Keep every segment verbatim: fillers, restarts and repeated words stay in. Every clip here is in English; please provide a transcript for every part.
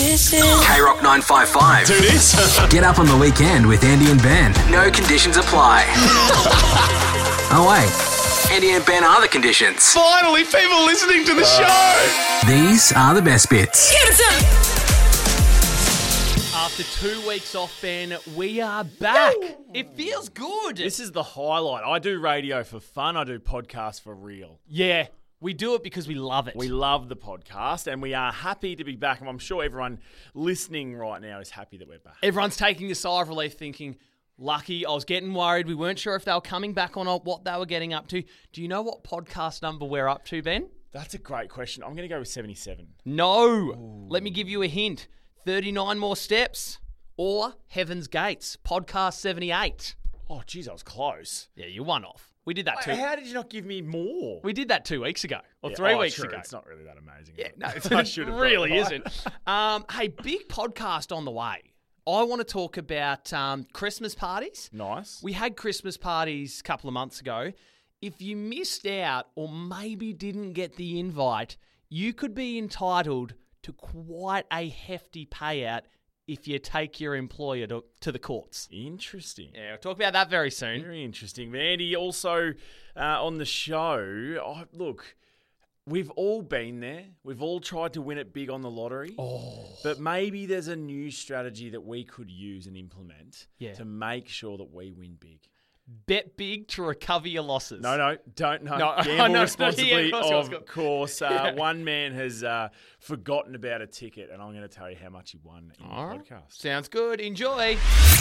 This is K-Rock nine five five. Do this. Get up on the weekend with Andy and Ben. No conditions apply. Oh, wait. Andy and Ben are the conditions. Finally, people listening to the show. These are the best bits. After two weeks off, Ben, we are back. It feels good. This is the highlight. I do radio for fun. I do podcasts for real. Yeah, we do it because we love it. We love the podcast and we are happy to be back. And I'm sure everyone listening right now is happy that we're back. Everyone's taking a sigh of relief thinking, lucky, I was getting worried. We weren't sure if they were coming back or not, what they were getting up to. Do you know what podcast number we're up to, Ben? That's a great question. I'm going to go with seventy-seven. No. Ooh. Let me give you a hint. thirty-nine more steps. Or Heaven's Gates, podcast seventy-eight. Oh, geez, I was close. Yeah, you one off. We did that Wait, two. How did you not give me more? We did that two weeks ago, or Yeah, three oh, weeks true. ago. It's not really that amazing. Yeah, no, I it should have really got isn't. Um, hey, big podcast on the way. I want to talk about um, Christmas parties. Nice. We had Christmas parties a couple of months ago. If you missed out or maybe didn't get the invite, you could be entitled to quite a hefty payout if you take your employer to, to the courts. Interesting. Yeah, we'll talk about that very soon. Very interesting. Andy, also uh, on the show, oh, look, we've all been there. We've all tried to win it big on the lottery. Oh. But maybe there's a new strategy that we could use and implement Yeah. to make sure that we win big. Bet big to recover your losses. No, no, don't no. No, Gamble no, responsibly. yeah, of course, of of course. Uh, Yeah. One man has uh, forgotten about a ticket, and I'm going to tell you how much he won in All the right. podcast. Sounds good. Enjoy.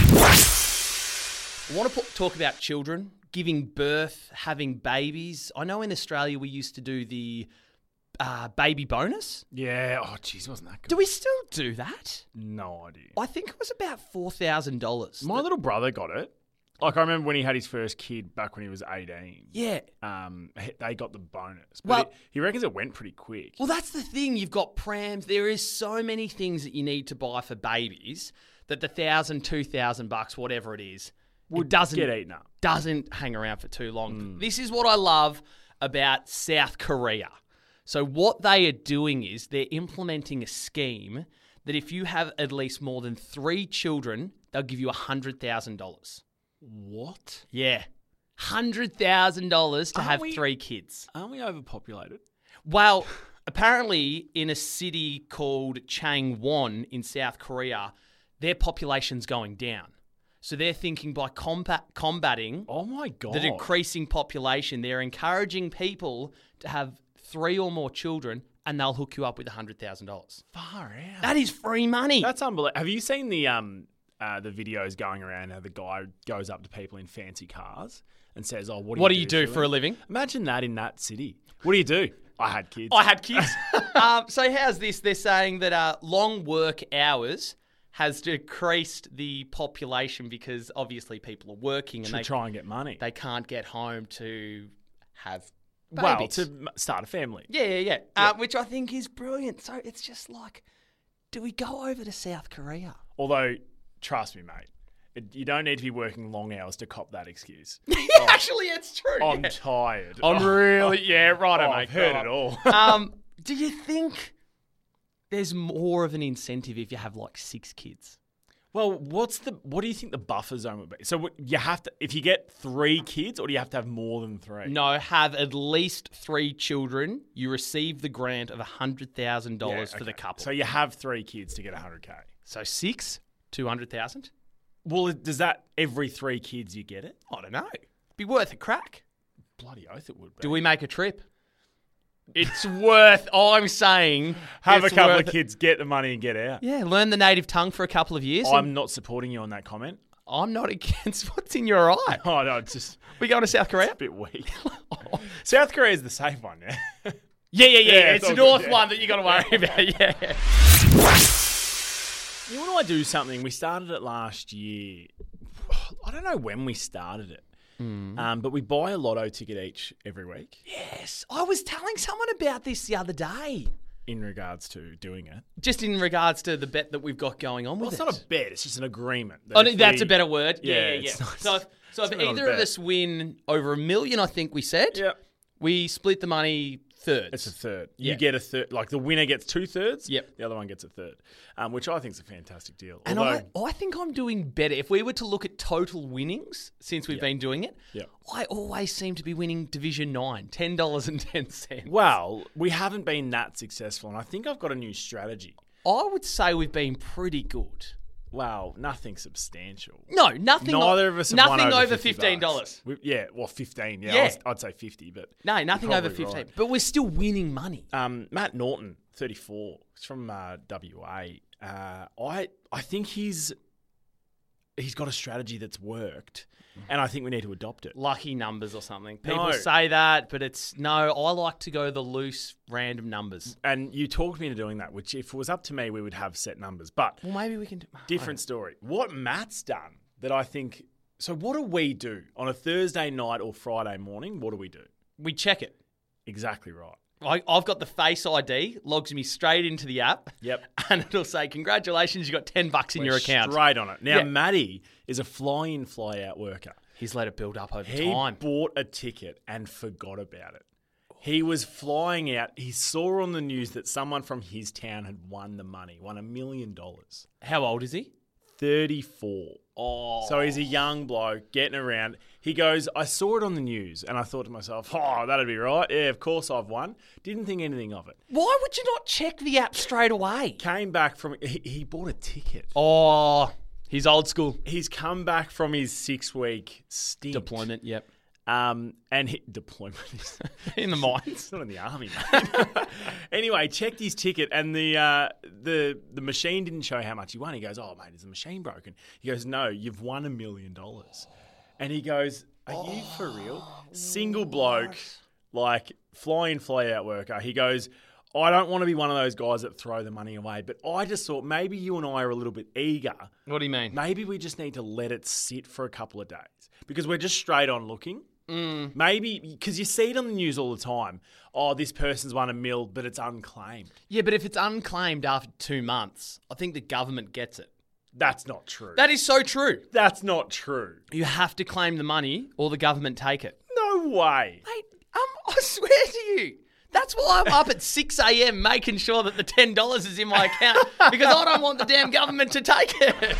I want to talk about children, giving birth, having babies. I know in Australia we used to do the uh, baby bonus. Yeah. Oh, jeez, wasn't that good? Do we still do that? No idea. I think it was about four thousand dollars. My little brother got it. Like, I remember when he had his first kid back when he was eighteen. Yeah. Um, he- they got the bonus. But Well- it, he reckons it went pretty quick. Well, that's the thing. You've got prams. There is so many things that you need to buy for babies that the thousand, two thousand bucks, whatever it is, Would it doesn't get eaten up. doesn't hang around for too long. This is what I love about South Korea. So what they are doing is they're implementing a scheme that if you have at least more than three children, they'll give you one hundred thousand dollars. What? Yeah. one hundred thousand dollars to Aren't have we- three kids. Aren't we overpopulated? Well, apparently in a city called Changwon in South Korea, their population's going down. So they're thinking by combat, combating Oh, my God. the decreasing population, they're encouraging people to have three or more children and they'll hook you up with one hundred thousand dollars. Far out. That is free money. That's unbelievable. Have you seen the um uh, the videos going around how the guy goes up to people in fancy cars and says, "Oh, what do what you do you do for a living? Imagine that in that city. What do you do? I had kids. I had kids. um, so how's this? They're saying that uh, long work hours has decreased the population because obviously people are working and to they try and get money. they can't get home to have well, babies. to m- start a family. yeah, yeah, yeah. Uh, which I think is brilliant. So it's just like, do we go over to South Korea? Although, trust me, mate, it, you don't need to be working long hours to cop that excuse. Actually, it's true. I'm yeah. tired. I'm Oh, really, yeah, right, oh, mate. I've heard right. it all. um, do you think there's more of an incentive if you have like six kids? Well, what's the? What do you think the buffer zone would be? So what, you have to, if you get three kids, or do you have to have more than three? No, have at least three children. You receive the grant of one hundred thousand Yeah, dollars for the okay. couple. So you have three kids to get one hundred K. So six, two hundred thousand. Well, does that every three kids you get it? I don't know. Be worth a crack. Bloody oath it would be. Do we make a trip? It's worth. I'm saying have a it's couple worth- of kids, get the money and get out? Yeah, learn the native tongue for a couple of years. and I'm not supporting you on that comment. I'm not against what's in your eye. Oh no, it's just We going to South Korea? a bit weak. South Korea is the safe one, yeah. Yeah, yeah, yeah. Yeah, it's it's the all north good, yeah. one that you got to worry about. Yeah. You want to do something? We started it last year. I don't know when we started it, um, but we buy a lotto ticket each every week Yes, I was telling someone about this the other day. in regards to doing it. Just in regards to the bet that we've got going on Well, with it's it. not a bet; it's just an agreement. that Oh, if that's we- a better word. Yeah, Yeah, yeah, yeah. it's not- So if, so if it's not a either of bet. us win over a million, I think we said, Yep. we split the money thirds. It's a third. Yeah. You get a third. Like the winner gets two thirds. Yep. The other one gets a third, um, which I think is a fantastic deal. And Although, I, I think I'm doing better. If we were to look at total winnings since we've been doing it, Yep. I always seem to be winning Division nine, ten dollars and ten cents. well, we haven't been that successful, and I think I've got a new strategy. I would say we've been pretty good. Wow, nothing substantial. No, nothing. Neither o- of us have nothing won over, over fifty fifteen bucks. dollars. We- Yeah, well, fifteen. Yeah, Yeah. I was, I'd say fifty, but No, nothing you're over probably fifteen. right. But we're still winning money. Um, Matt Norton, thirty-four. He's from uh, W A. Uh, I I think he's he's got a strategy that's worked, and I think we need to adopt it. Lucky numbers or something. People No. say that, but it's no. I like to go the loose, random numbers. And you talked me into doing that, which if it was up to me, we would have set numbers. But Well, maybe we can do different story. What Matt's done that I think. So what do we do on a Thursday night or Friday morning? What do we do? We check it. Exactly right. I, I've got the Face I D, logs me straight into the app. Yep. And it'll say, congratulations, you got ten bucks in We're your account. Straight on it. Now, Yeah. Matty is a fly-in, fly-out worker. He's let it build up over He time. bought a ticket and forgot about it. He was flying out. He saw on the news that someone from his town had won the money, won a million dollars. How old is he? thirty-four. Oh. So he's a young bloke getting around. He goes, I saw it on the news and I thought to myself, oh, that'd be right. Yeah, of course I've won. Didn't think anything of it. Why would you not check the app straight away? Came back from, he, he bought a ticket. Oh, he's old school. He's come back from his six-week stint. Deployment, yep. Um, and he, deployment is In the mines. It's not in the army, mate. Anyway, checked his ticket, and the uh, the the machine didn't show how much he won. He goes, "Oh, mate, is the machine broken?" He goes, "No, you've won a million dollars." And he goes, "Are you for real?" Single bloke, like fly in, fly out worker. He goes, "I don't want to be one of those guys that throw the money away, but I just thought maybe you and I are a little bit eager. What do you mean? Maybe we just need to let it sit for a couple of days because we're just straight on looking." Mm. Maybe, because you see it on the news all the time. Oh, this person's won a mil, but it's unclaimed. Yeah, but if it's unclaimed after two months, I think the government gets it. That's not true. That is so true. That's not true. You have to claim the money or the government take it. No way. Mate, um, I swear to you. That's why I'm up at six a.m. making sure that the ten dollars is in my account because I don't want the damn government to take it.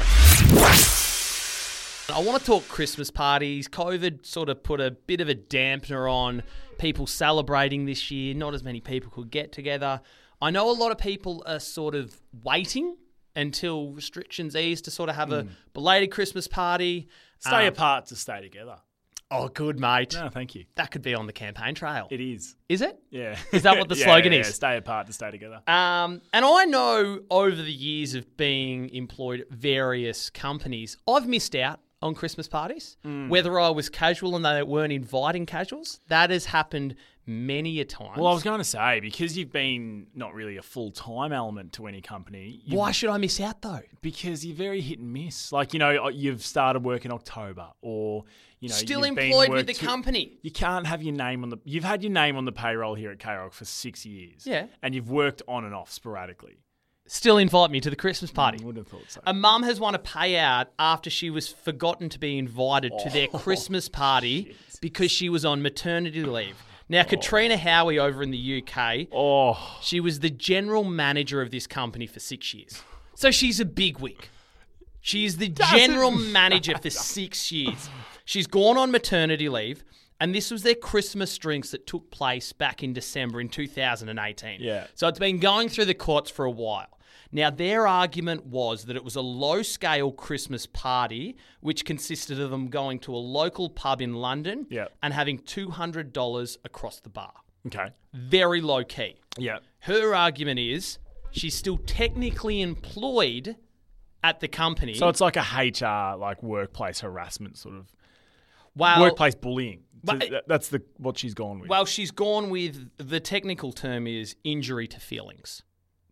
I want to talk Christmas parties. COVID sort of put a bit of a dampener on people celebrating this year. Not as many people could get together. I know a lot of people are sort of waiting until restrictions ease to sort of have a belated Christmas party. Stay Um, apart to stay together. Oh, good, mate. No, thank you. That could be on the campaign trail. It is. Is it? Yeah. Is that what the Yeah, slogan yeah, is? Stay apart to stay together. Um, and I know over the years of being employed at various companies, I've missed out on Christmas parties. Mm. Whether I was casual and they weren't inviting casuals, that has happened many a time. Well, I was going to say, because you've been not really a full-time element to any company. you- Why should I miss out though? Because you're very hit and miss. Like, you know, you've started work in October or, you know, Still you've been employed with worked the to- company. You can't have your name on the... You've had your name on the payroll here at K-Rock for six years. Yeah. And you've worked on and off sporadically. Still invite me to the Christmas party. I wouldn't have thought so. A mum has won a payout after she was forgotten to be invited to their Christmas party because she was on maternity leave. Now, Katrina Howie over in the U K, oh, she was the general manager of this company for six years. So she's a bigwig. She is the general manager for six years. She's gone on maternity leave, and this was their Christmas drinks that took place back in December in two thousand eighteen. Yeah. So it's been going through the courts for a while. Now, their argument was that it was a low-scale Christmas party, which consisted of them going to a local pub in London Yeah. and having two hundred dollars across the bar. okay. Very low-key. Yeah. Her argument is she's still technically employed at the company. So it's like a H R, like workplace harassment sort of... well, workplace bullying. So But- th- that's the what she's gone with. well, she's gone with the technical term is injury to feelings.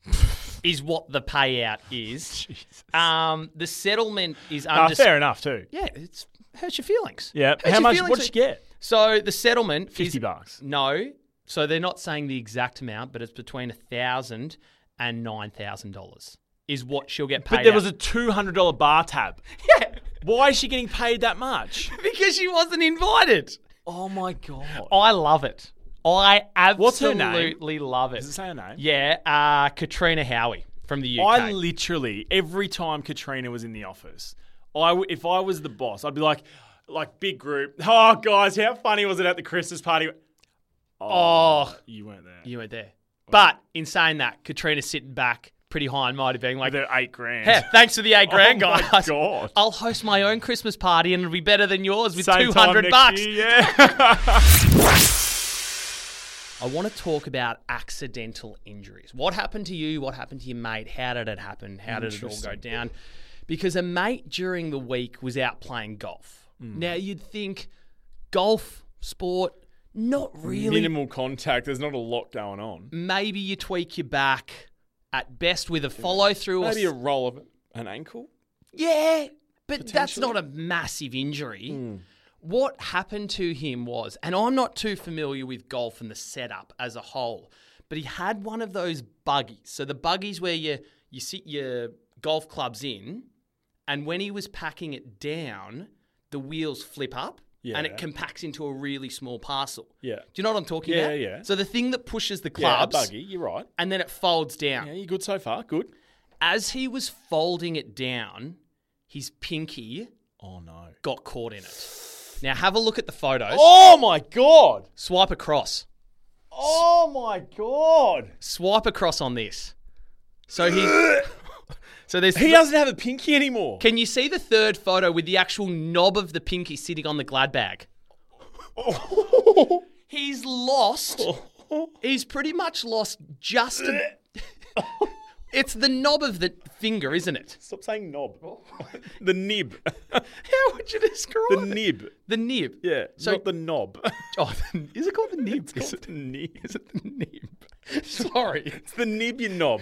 Is what the payout is. Um, the settlement is Ah, under. fair enough too. Yeah, it's hurts your feelings. Yeah. Hurts How your much? feelings. What did she get? So the settlement Fifty is bucks. no. So they're not saying the exact amount, but it's between a thousand and nine thousand dollars is what she'll get paid. But there out. was a two hundred dollar bar tab. yeah, Why is she getting paid that much? because she wasn't invited. Oh my god. I love it. I What's her name? absolutely love it. Does it say her name? Yeah, uh, Katrina Howie from the U K. I literally, every time Katrina was in the office, I w- if I was the boss, I'd be like, like big group. Oh, guys, how funny was it at the Christmas party? oh, You weren't there. you were there. But in saying that, Katrina's sitting back pretty high and mighty, being like, They're eight grand. "Hey, thanks for the eight grand, Oh my guys. God. I'll host my own Christmas party and it'll be better than yours with Same two time hundred next bucks." year, yeah. I want to talk about accidental injuries. What happened to you? What happened to your mate? How did it happen? How did it all go down? Because a mate during the week was out playing golf. Mm. Now, you'd think golf, sport, not really. Minimal contact. There's not a lot going on. Maybe you tweak your back at best with a follow through. Maybe or a roll of an ankle. Yeah, but that's Potentially. not a massive injury. Mm. What happened to him was, and I'm not too familiar with golf and the setup as a whole, but he had one of those buggies. So the buggies where you, you sit your golf clubs in, and when he was packing it down, the wheels flip up and it Yeah. compacts into a really small parcel. Yeah. Do you know what I'm talking Yeah, about? yeah. So the thing that pushes the Yeah, a clubs, buggy. You're right. and then it folds down. Yeah, you're good so far. Good. As he was folding it down, his pinky Oh, no. got caught in it. Now have a look at the photos. Oh, my God. Swipe across. Oh, my God. Swipe across on this. So he. so there's. He doesn't have a pinky anymore. Can you see the third photo with the actual knob of the pinky sitting on the glad bag? He's lost. He's pretty much lost just. A, it's the knob of the finger, isn't it? Stop saying knob. The nib. How would you describe The it? nib. The nib. Yeah, So- not the knob. Oh, is it called the nib? It's called the nib. Is it the nib? Sorry. It's the nib, you knob.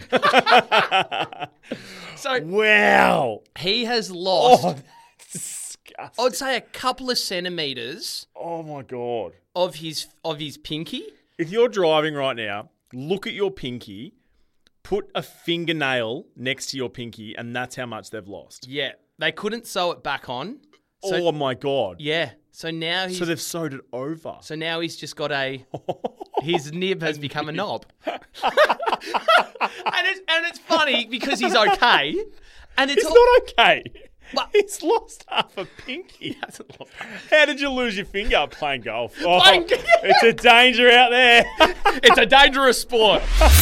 So Wow. he has lost, Oh, that's disgusting. I'd say, a couple of centimeters Oh, my God. of his of his pinky. If you're driving right now, look at your pinky, put a fingernail next to your pinky, and that's how much they've lost. Yeah, they couldn't sew it back on. So oh, my God. yeah, so now he's So they've sewed it over. so now he's just got a his nib has become a knob. and it's and it's funny because he's okay, and it's It's all, not okay. But- He's lost half a pinky. He hasn't lost half. How did you lose your finger playing golf? Oh, Playing- it's a danger out there. It's a dangerous sport.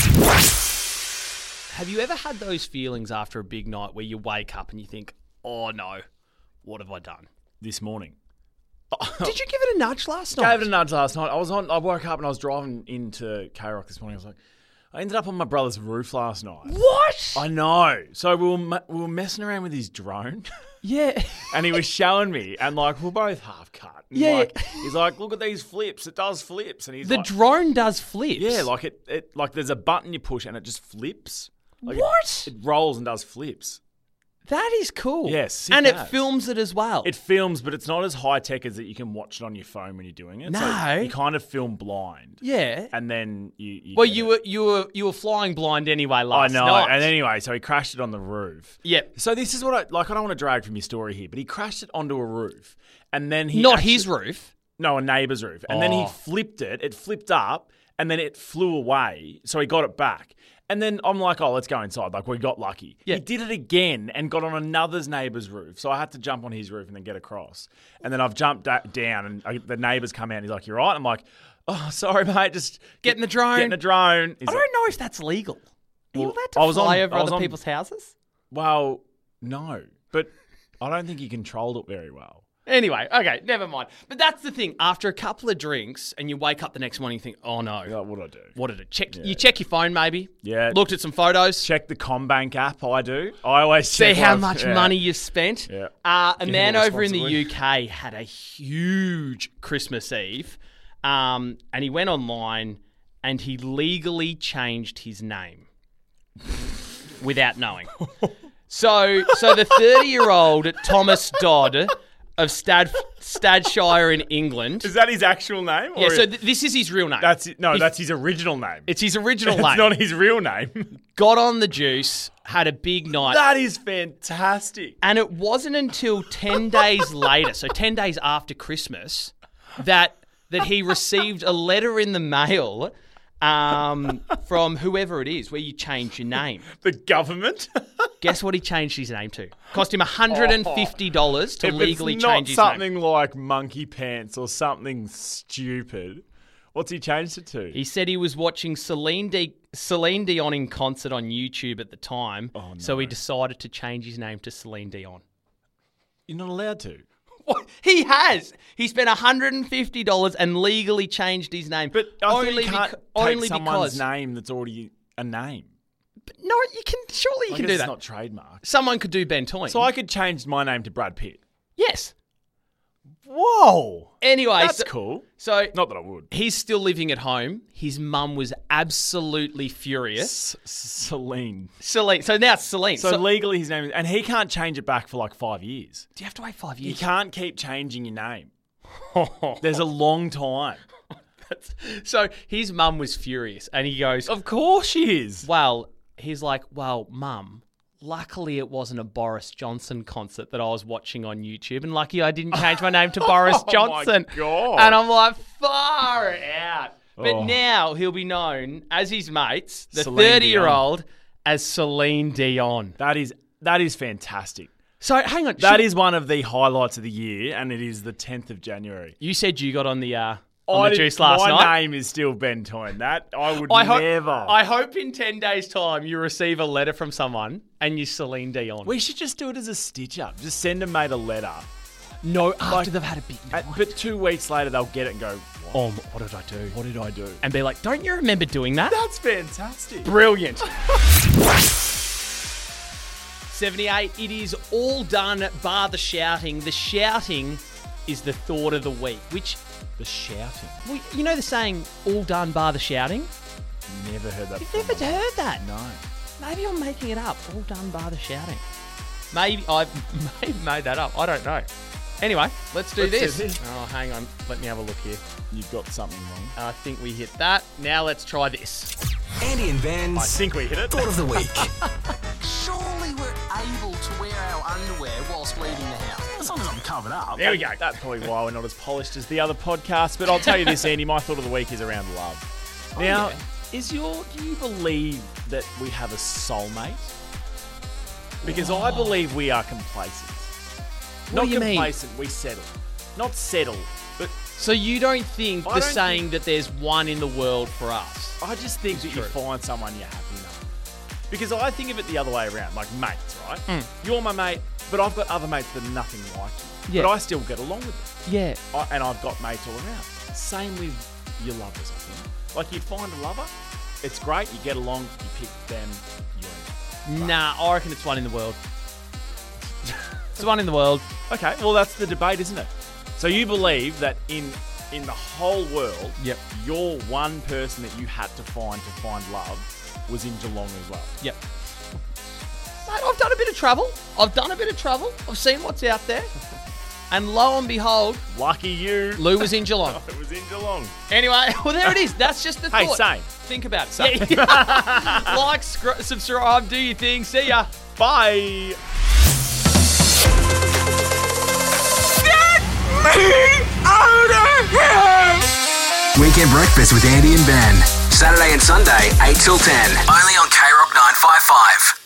Have you ever had those feelings after a big night where you wake up and you think, "Oh no, what have I done?" This morning. Did you give it a nudge last night? Gave it a nudge last night. I was on. I woke up and I was driving into K Rock this morning. I was like, I ended up on my brother's roof last night. What? I know. So we were me- we were messing around with his drone, Yeah. and he was showing me, and like we're both half cut. And Yeah. like, he's like, look at these flips. It does flips, and he's The like, drone does flips. yeah, like it, it, like there's a button you push and it just flips. Like it- What? It, rolls and does flips. That is cool. Yeah, sick and it as. films it as well. It films, but it's not as high tech as that you can watch it on your phone when you're doing it. So No. you kind of film blind. yeah. And then you. you Well, get you it. were you were you were flying blind anyway I last know. night. And anyway, so he crashed it on the roof. Yep. So this is what I like. I don't want to drag from your story here, but he crashed it onto a roof, and then he Not actually- his roof. No, a neighbour's roof, and then he Oh. flipped it. It flipped up, and then it flew away. So he got it back, and then I'm like, oh, let's go inside. Like we got lucky. Yeah. He did it again and got on another's neighbour's roof. So I had to jump on his roof and then get across. And then I've jumped da- down, and I, the neighbours come out. And he's like, "You're right." I'm like, "Oh, sorry, mate. Just Getting the drone. Getting the drone." He's I like, don't know if that's legal. Are you Well, allowed to I was fly on- over I was other on- people's houses? Well, no, but I don't think he controlled it very well. Anyway, okay, never mind. But that's the thing. After a couple of drinks and you wake up the next morning, you think, "Oh no, Like, what do I do? what did it check?" You check your phone, maybe. Yeah. Looked at some photos. Check the Combank app. I do. I always See check how what- much yeah. money you've spent. Yeah. Uh, a Gamble man over in the responsibly. U K had a huge Christmas Eve, um, and he went online and he legally changed his name without knowing. So, so the thirty-year-old Thomas Dodd of Stad, Stadshire in England. Is that his actual name? Or Yeah, so is- th- this is his real name. that's it. No, His- that's his original name. it's his original It's name. not his real name. Got on the juice, had a big night. That is fantastic. And it wasn't until ten days later, so ten days after Christmas, that that he received a letter in the mail um, from whoever it is where you change your name. The government? Guess what he changed his name to? Cost him one hundred fifty dollars to If legally it's not change his something name. like Monkey Pants or something stupid, what's he changed it to? He said he was watching Celine, D- Celine Dion in concert on YouTube at the time, Oh, no. so he decided to change his name to Celine Dion. You're not allowed to. What? He has. He spent one hundred fifty dollars and legally changed his name. But I only only you can't beca- take only someone's because. name that's already a name. But no, you can. Surely you I can guess do it's that. not trademarked. Someone could do Ben Toyne. So I could change my name to Brad Pitt. yes. Whoa. Anyway, That's so, cool. so Not that I would. he's still living at home. His mum was absolutely furious. S- Celine. Celine. So now it's Celine. So, So, legally his name is, and he can't change it back for like five years. do you have to wait five You years? can't keep changing your name. There's a long time. So his mum was furious, and he goes, Of course she is. well, he's like, well, mum, luckily it wasn't a Boris Johnson concert that I was watching on YouTube, and lucky I didn't change my name to Boris Oh, my Johnson. God. And I'm like, far out. But Oh. now he'll be known as his mates, the Celine thirty-year-old, as Celine Dion. That is that is fantastic. So hang on. That should- is one of the highlights of the year, and it is the tenth of January. You said you got on the uh, on I the did- juice last my night. name is still Ben Toyne. That I would I hope, never. I hope in ten days' time you receive a letter from someone and you Celine Dion. we should just do it as a stitch up. Just send a mate a letter. no, after Like- they've had a big night. And- but two weeks later they'll get it and go, what? Oh, what did I do? What did I do? And be like, don't you remember doing that? That's fantastic. Brilliant. seventy-eight, it is all done bar the shouting. The shouting is the thought of the week, which, The shouting. well, you know the saying, all done bar the shouting? Never heard that You've before. never heard that? No. Maybe I'm making it up. All done bar the shouting. Maybe I may have made that up. I don't know. Anyway, let's do Let's do this. this. Oh, hang on. Let me have a look here. You've got something wrong. I think we hit that. Now let's try this. Andy and Ben's I think we hit it. Thought of the Week. Surely we're able to wear our underwear whilst leaving the house. As long as I'm covered up. There we go. That's probably why we're not as polished as the other podcasts. But I'll tell you this, Andy, my thought of the week is around love. Now, yeah. is your do you believe that we have a soulmate? Because I believe we are complacent. What not do you mean? complacent, we settle. Not settle, but So you don't think I the don't saying that there's one in the world for us? I just think that you true. find someone you're happy enough. Because I think of it the other way around, like mates, right? Mm. You're my mate, but I've got other mates that are nothing like you. Yeah. But I still get along with them. Yeah. I, and I've got mates all around. Same with your lovers, I think. Like you find a lover, it's great, you get along, you pick them, you're in. Nah, I reckon it's one in the world. It's one in the world. Okay, well that's the debate, isn't it? So you believe that in in the whole world, Yep. your one person that you had to find to find love was in Geelong as well. Yep. Mate, I've done a bit of travel. I've done a bit of travel. I've seen what's out there. And lo and behold, Lucky you. Lou was in Geelong. It was in Geelong. Anyway, well, there it is. That's just the Hey, thought. same. Think about it. Yeah. Like, scr- subscribe, do your thing. See ya. Bye. Weekend Breakfast with Andy and Ben. Saturday and Sunday, eight till ten. Only on K Rock nine five five.